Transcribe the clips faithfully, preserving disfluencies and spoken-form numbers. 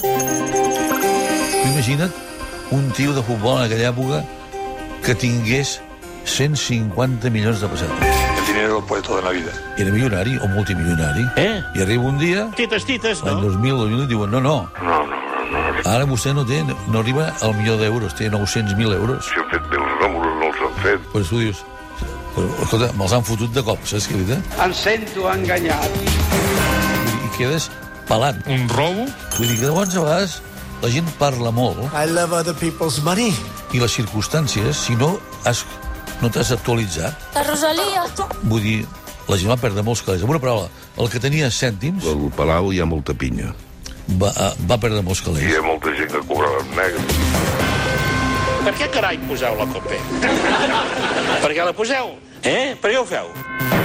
Imagina't un tio de futbol en aquella època que tingués cent cinquanta milions de pessetes. El dinero lo puede todo en la vida. Era milionari o multimilionari. Eh? I arriba un dia, Tites, tites, l'any no? dos mil, dos mil, diuen, no, no, No, no, no, no. ara vostè no té, no arriba al milió d'euros, té nou-cents mil euros. Si han fet bé els números, no els han fet. Pues tu dius, però, escolta, me'ls han fotut de cop, saps què és veritat? Em sento enganyat. I quedes pelant. Un robo? Vull dir que llavors a vegades la gent parla molt I love other people's money. i les circumstàncies, si no has, no t'has actualitzat, La Rosalia. vull dir, la gent va perdre molts calés. Amb una paraula, el que tenia cèntims Al Palau hi ha molta pinya. va, va perdre molts Hi calés. ha molta gent que cobrava en negre. Per què carai poseu la COPE? Per què la poseu? Eh? Per què ho feu?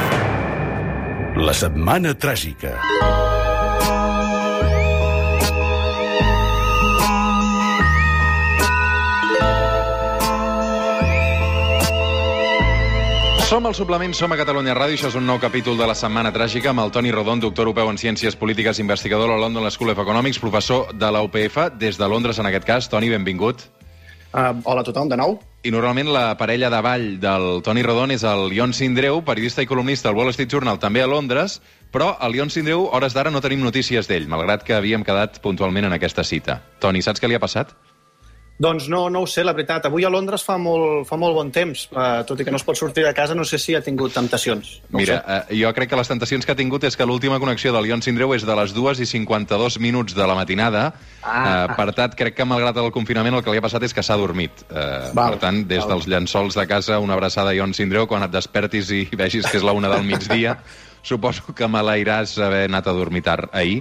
La setmana tràgica. Som al Suplement, som a Catalunya Ràdio, això és un nou capítol de la Setmana Tràgica amb el Toni Rodon, doctor europeu en Ciències Polítiques, investigador a la London School of Economics, professor de la U P F, des de Londres en aquest cas. Toni, benvingut. Uh, hola a tothom, de nou. I normalment la parella de ball del Toni Rodon és el Ion Sindreu, periodista i columnista al Wall Street Journal, també a Londres, però el Ion Sindreu, hores d'ara, no tenim notícies d'ell, malgrat que havíem quedat puntualment en aquesta cita. Toni, saps què li ha passat? Doncs no, no ho sé, la veritat. Avui a Londres fa molt, fa molt bon temps. Uh, tot i que no es pot sortir de casa, no sé si ha tingut temptacions. No Mira, eh, jo crec que les tentacions que ha tingut és que l'última connexió del Ion Sindreu és de les dues i cinquanta-dos minuts de la matinada. Ah. Eh, per tant, crec que malgrat el confinament el que li ha passat és que s'ha dormit. Eh, Val, per tant, des val. dels llençols de casa, una abraçada a Ion Sindreu, quan et despertis i vegis que és la una del migdia, suposo que malairàs haver anat a dormir tard ahir.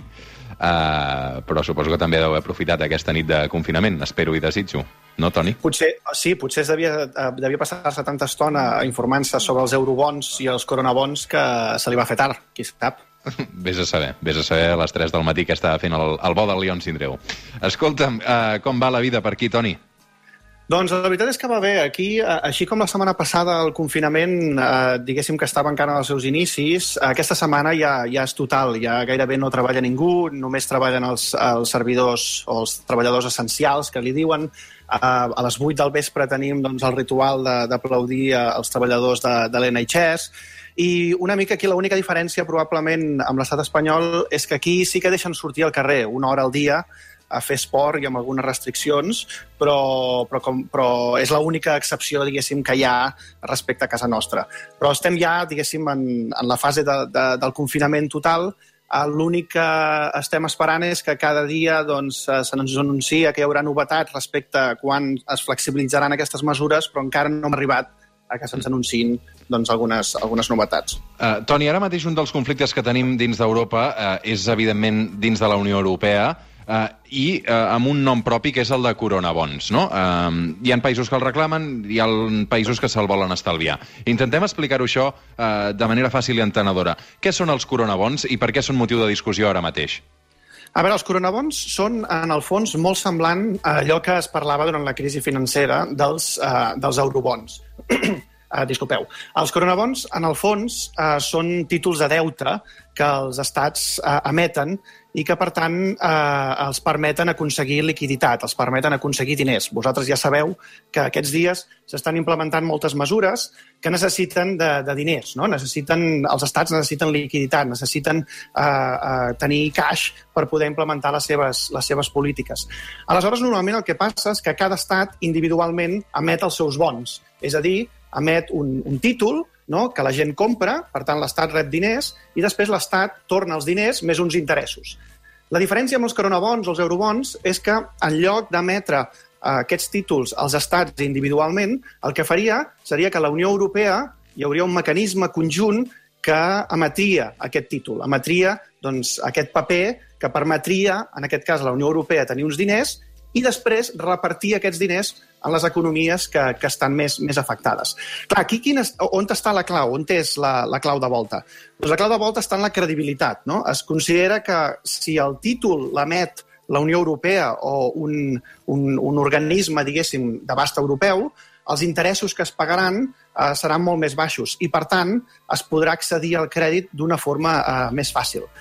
Uh, però suposo que també deu haver aprofitat aquesta nit de confinament, espero i desitjo. No, Toni? Potser, sí, potser es devia, eh, devia passar-se tanta estona informant-se sobre els eurobons i els coronabons que se li va fer tard, qui sap. Vés a saber, vés a saber a les tres del matí que estava fent el, el bo del Ion Sindreu. Escolta'm, uh, com va la vida per aquí, Toni? Doncs la veritat és que va bé. Aquí, eh, així com la setmana passada el confinament, eh, diguéssim que estava encara als seus inicis, aquesta setmana ja, ja és total, ja gairebé no treballa ningú, només treballen els, els servidors o els treballadors essencials, que li diuen. Eh, a les vuit del vespre tenim doncs, el ritual de- d'aplaudir als treballadors de, de l'N H S, i una mica aquí l'única diferència probablement amb l'estat espanyol és que aquí sí que deixen sortir al carrer una hora al dia a fer esport i amb algunes restriccions, però, però, com, però és l'única excepció, diguéssim, que hi ha respecte a casa nostra. Però estem ja, diguéssim, en, en la fase de, de, del confinament total. Eh, L'únic que estem esperant és que cada dia doncs, eh, se ens anuncia que hi haurà novetats respecte a quan es flexibilitzaran aquestes mesures, però encara no hem arribat a que se'ns anunciïn doncs, algunes, algunes novetats. Uh, Toni, ara mateix un dels conflictes que tenim dins d'Europa uh, és, evidentment, dins de la Unió Europea, Uh, i uh, amb un nom propi que és el de coronabons, no? Uh, hi ha països que el reclamen, hi ha països que se'l volen estalviar. Intentem explicar-ho això uh, de manera fàcil i entenedora. Què són els coronabons i per què són motiu de discussió ara mateix? A veure, els coronabons són, en el fons, molt semblant a allò que es parlava durant la crisi financera dels, uh, dels eurobons. Uh, disculpeu. Els coronabons, en el fons, uh, són títols de deute que els estats uh, emeten i que, per tant, eh, els permeten aconseguir liquiditat, els permeten aconseguir diners. Vosaltres ja sabeu que aquests dies s'estan implementant moltes mesures que necessiten de, de diners, no? Necessiten, els estats necessiten liquiditat, necessiten eh, eh, tenir cash per poder implementar les seves, les seves polítiques. Aleshores, normalment el que passa és que cada estat individualment emet els seus bons, és a dir, emet un, un títol, no?, que la gent compra, per tant l'Estat rep diners, i després l'Estat torna els diners més uns interessos. La diferència amb els coronabons o els eurobons és que en lloc d'emetre eh, aquests títols als estats individualment, el que faria seria que la Unió Europea hi hauria un mecanisme conjunt que emetria aquest títol, emetria doncs, aquest paper que permetria, en aquest cas, a la Unió Europea tenir uns diners i després repartir aquests diners en les economies que, que estan més, més afectades. Clar, aquí quin és, on està la clau? On és la, la clau de volta? Doncs la clau de volta està en la credibilitat, no? Es considera que si el títol l'emet la Unió Europea o un, un, un organisme, diguéssim, d'abast europeu, els interessos que es pagaran eh, seran molt més baixos i, per tant, es podrà accedir al crèdit d'una forma eh, més fàcil.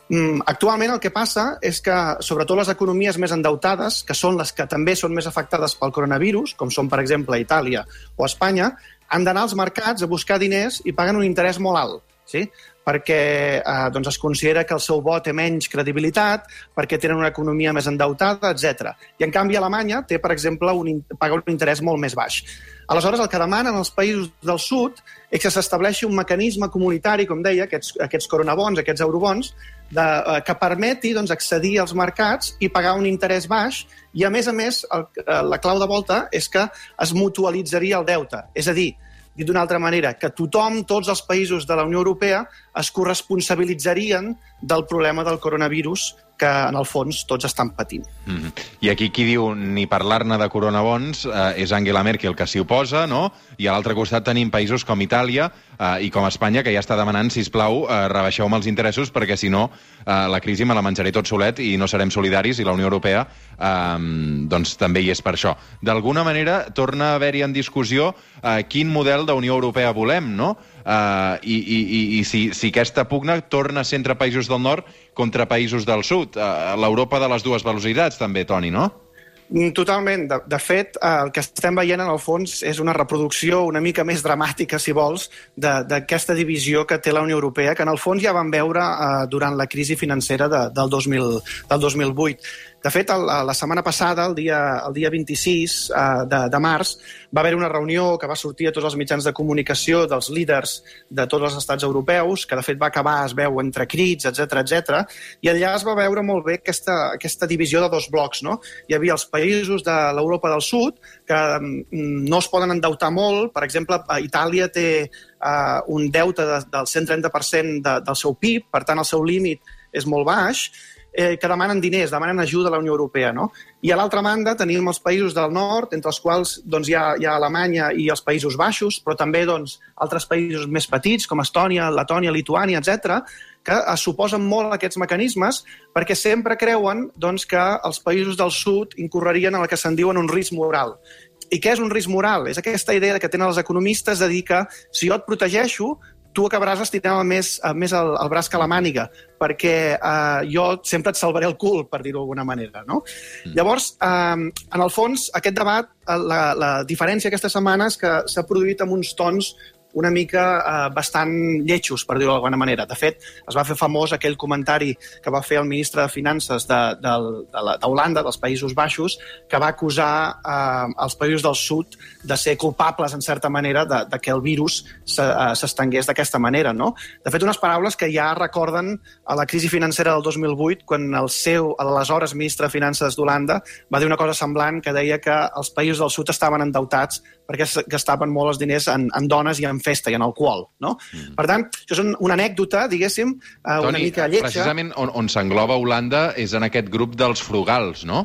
Actualment el que passa és que, sobretot les economies més endeutades, que són les que també són més afectades pel coronavirus, com són, per exemple, Itàlia o Espanya, han d'anar als mercats a buscar diners i paguen un interès molt alt, sí? perquè eh, doncs es considera que el seu bo té menys credibilitat, perquè tenen una economia més endeutada, etcètera. I, en canvi, Alemanya té, per exemple, un, paga un interès molt més baix. Aleshores, el que demanen els països del sud és que s'estableixi un mecanisme comunitari, com deia, aquests, aquests coronabons, aquests eurobons, de, eh, que permeti doncs, accedir als mercats i pagar un interès baix i, a més a més, el, la clau de volta és que es mutualitzaria el deute. És a dir, dit d'una altra manera, que tothom, tots els països de la Unió Europea, es corresponsabilitzarien del problema del coronavirus que, en el fons, tots estan patint. Mm-hmm. I aquí qui diu ni parlar-ne de coronabons eh, és Angela Merkel, que s'hi oposa, no? I a l'altre costat tenim països com Itàlia eh, i com Espanya, que ja està demanant, sisplau, eh, rebaixeu-me els interessos, perquè si no eh, la crisi me la menjaré tot solet i no serem solidaris, i la Unió Europea eh, doncs també hi és per això. D'alguna manera, torna a haver-hi en discussió eh, quin model d'Unió Europea volem, no? Uh, i i, i, i si, si aquesta pugna torna a ser entre països del nord contra països del sud. Uh, L'Europa de les dues velocitats, també, Toni, no? Totalment. De, de fet, el que estem veient, en el fons, és una reproducció una mica més dramàtica, si vols, d'aquesta divisió que té la Unió Europea, que en el fons ja vam veure uh, durant la crisi financera de, del, dos mil, del dos mil vuit. De fet, el, la setmana passada, el dia, el dia vint-i-sis uh, de, de març, va haver una reunió que va sortir a tots els mitjans de comunicació dels líders de tots els estats europeus, que de fet va acabar, es veu, entre crits, etcètera, etcètera, i allà es va veure molt bé aquesta, aquesta divisió de dos blocs, no? Hi havia els països de l'Europa del Sud que mm, no es poden endeutar molt. Per exemple, Itàlia té uh, un deute de, del cent trenta per cent de, del seu P I B, per tant el seu límit és molt baix, eh, que demanen diners, demanen ajuda a la Unió Europea, no? I a l'altra banda tenim els països del nord, entre els quals doncs, hi, ha, hi ha Alemanya i els Països Baixos, però també doncs, altres països més petits, com Estònia, Letònia, Lituània, etcètera, que s'oposen molt a aquests mecanismes perquè sempre creuen doncs, que els països del sud incorrerien en el que se'n diuen un risc moral. I què és un risc moral? És aquesta idea que tenen els economistes de dir que si jo et protegeixo, tu acabaràs estirant més, més el, el braç que la màniga, perquè eh, jo sempre et salvaré el cul, per dir-ho d'alguna manera, no? Mm. Llavors, eh, en el fons, aquest debat, la, la diferència aquesta setmana és que s'ha produït amb uns tons una mica eh, bastant lletjos, per dir-ho d'alguna manera. De fet, es va fer famós aquell comentari que va fer el ministre de Finances d'Holanda, de, de dels Països Baixos, que va acusar eh, els països del sud de ser culpables, en certa manera, de, de que el virus s'estengués d'aquesta manera, no? De fet, unes paraules que ja recorden a la crisi financera del dos mil vuit, quan el seu, l'aleshores ministre de Finances d'Holanda, va dir una cosa semblant, que deia que els països del sud estaven endeutats perquè gastaven molt els diners en, en dones i en festa i en alcohol, no? Mm. Per tant, això és una anècdota, diguéssim, Toni, una mica lletja. Precisament on, on s'engloba Holanda és en aquest grup dels frugals, no?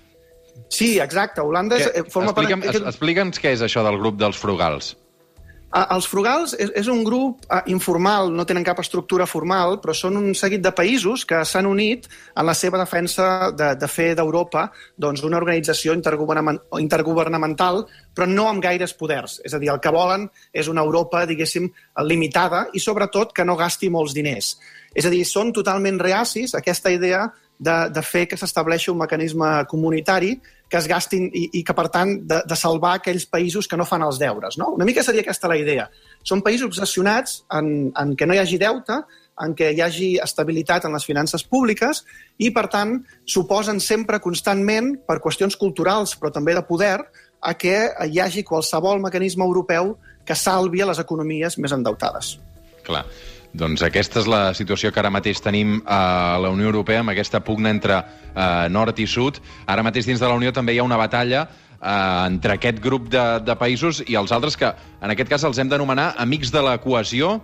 Sí, exacte. Holanda és, forma Explica'm, part... Explica'ns què és això del grup dels frugals. Els frugals és, és un grup uh, informal, no tenen cap estructura formal, però són un seguit de països que s'han unit en la seva defensa de, de fer d'Europa doncs, una organització intergovernamental, però no amb gaires poders. És a dir, el que volen és una Europa, diguéssim, limitada i, sobretot, que no gasti molts diners. És a dir, són totalment reacis a aquesta idea de, de fer que s'estableixi un mecanisme comunitari que es gastin i, i que, per tant, de, de salvar aquells països que no fan els deures, no? Una mica seria aquesta la idea. Són països obsessionats en, en que no hi hagi deute, en què hi hagi estabilitat en les finances públiques i, per tant, s'oposen sempre constantment, per qüestions culturals, però també de poder, a que hi hagi qualsevol mecanisme europeu que salvi a les economies més endeutades. Clar. Doncs aquesta és la situació que ara mateix tenim a la Unió Europea, amb aquesta pugna entre eh, nord i sud. Ara mateix dins de la Unió també hi ha una batalla eh, entre aquest grup de, de països i els altres que, en aquest cas, els hem d'anomenar amics de la cohesió.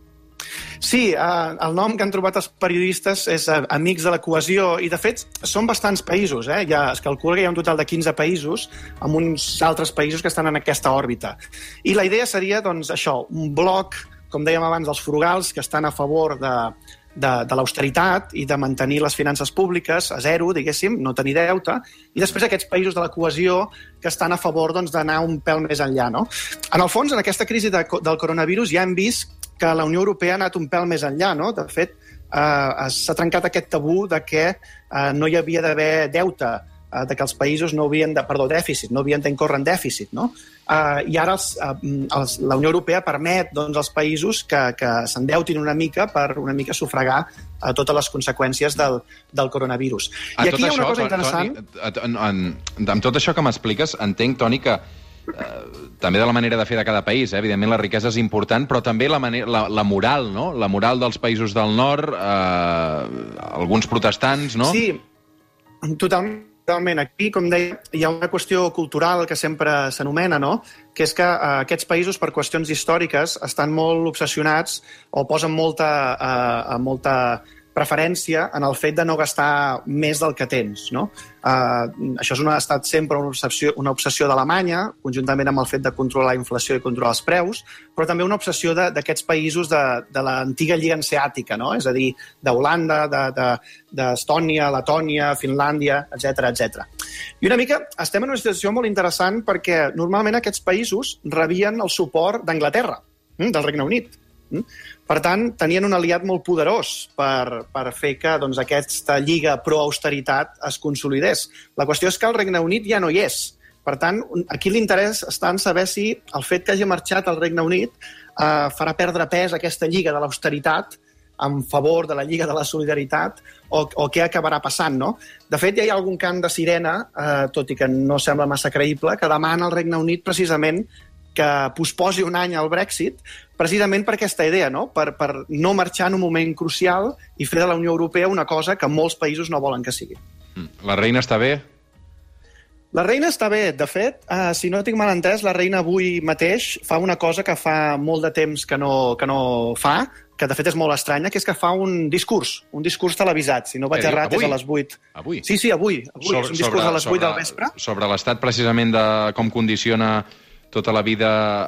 Sí, eh, el nom que han trobat els periodistes és eh, Amics de la Cohesió, i de fet són bastants països, eh? Ja es calcula que hi ha un total de quinze països amb uns altres països que estan en aquesta òrbita. I la idea seria, doncs, això, un bloc, com dèiem abans, dels frugals, que estan a favor de, de, de l'austeritat i de mantenir les finances públiques a zero, diguéssim, no tenir deute, i després aquests països de la cohesió que estan a favor doncs, d'anar un pèl més enllà, no? En el fons, en aquesta crisi de, del coronavirus ja hem vist que la Unió Europea ha anat un pèl més enllà, no? De fet, eh, s'ha trencat aquest tabú de que eh, no hi havia d'haver deute, eh, de que els països no havien de... Perdó, dèficit, no havien d'incórrer en dèficit, no? Eh, I ara els, eh, els, la Unió Europea permet doncs, als països que, que s'endeutin una mica per una mica sufragar eh, totes les conseqüències del, del coronavirus. A I aquí hi ha una això, cosa interessant... Toni, en, en, amb tot això que m'expliques, entenc, Toni, que eh, també de la manera de fer de cada país, eh? Evidentment la riquesa és important, però també la, manera, la, la moral, no? La moral dels països del nord, eh, alguns protestants, no? Sí, totalment. Totalment. Aquí, com deia, hi ha una qüestió cultural que sempre s'anomena, no? Que és que eh, aquests països, per qüestions històriques, estan molt obsessionats o posen molta, eh, molta preferència en el fet de no gastar més del que tens, no? Uh, això és una, ha estat sempre una obsessió, una obsessió d'Alemanya, conjuntament amb el fet de controlar la inflació i controlar els preus, però també una obsessió d'aquests països de, de l'antiga Lliga Hanseàtica, no? És a dir, d'Holanda, d'Estònia, de, de, Letònia, Finlàndia, etcètera, etcètera. I una mica estem en una situació molt interessant perquè normalment aquests països rebien el suport d'Anglaterra, del Regne Unit. Per tant, tenien un aliat molt poderós per, per fer que doncs, aquesta lliga pro-austeritat es consolidés. La qüestió és que el Regne Unit ja no hi és. Per tant, aquí l'interès està en saber si el fet que hagi marxat el Regne Unit eh, farà perdre pes aquesta lliga de l'austeritat en favor de la lliga de la solidaritat o, o què acabarà passant, no? De fet, ja hi ha algun cant de sirena, eh, tot i que no sembla massa creïble, que demana al Regne Unit precisament que posposi un any al Brexit, precisament per aquesta idea, no? Per, per no marxar en un moment crucial i fer de la Unió Europea una cosa que molts països no volen que sigui. La reina està bé? La reina està bé. De fet, eh, si no tinc mal entès, la reina avui mateix fa una cosa que fa molt de temps que no, que no fa, que de fet és molt estranya, que és que fa un discurs, un discurs televisat. Si no vaig Eh, errat, avui? és a les vuit. Avui? Sí, sí, avui. avui. Sobre- és un discurs sobre- a les vuit sobre- del vespre. Sobre l'estat, precisament, de com condiciona tota la vida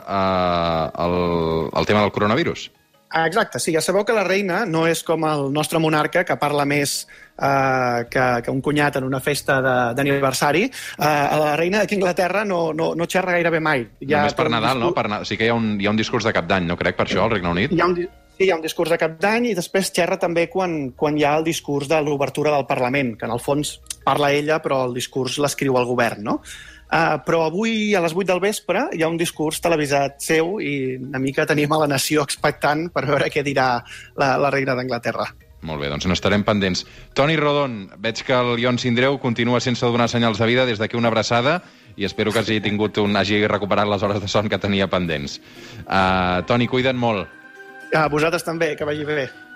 eh, el, el tema del coronavirus. Ah, exacte, sí, ja sabeu que la reina no és com el nostre monarca, que parla més eh, que, que un cunyat en una festa de- d'aniversari. Eh, la reina d'aquí a Anglaterra no, no, no xerra gairebé mai. Ja Només per té un Nadal, no? discurs- Per, Na- sí que hi ha, un, hi ha un discurs de cap d'any, no crec, per això, al Regne Unit? Hi ha un, di- sí, hi ha un discurs de cap d'any i després xerra també quan, quan hi ha el discurs de l'obertura del Parlament, que en el fons parla ella, però el discurs l'escriu el govern, no? Uh, però avui a les vuit del vespre hi ha un discurs televisat seu i una mica tenim a la nació expectant per veure què dirà la, la reina d'Anglaterra. Molt bé, doncs n'estarem pendents. Toni Rodon, veig que el Ion Sindreu continua sense donar senyals de vida. Des d'aquí una abraçada i espero que hagi tingut un, hagi recuperat les hores de son que tenia pendents. Uh, Toni, cuida't molt. A vosaltres també, que vagi bé.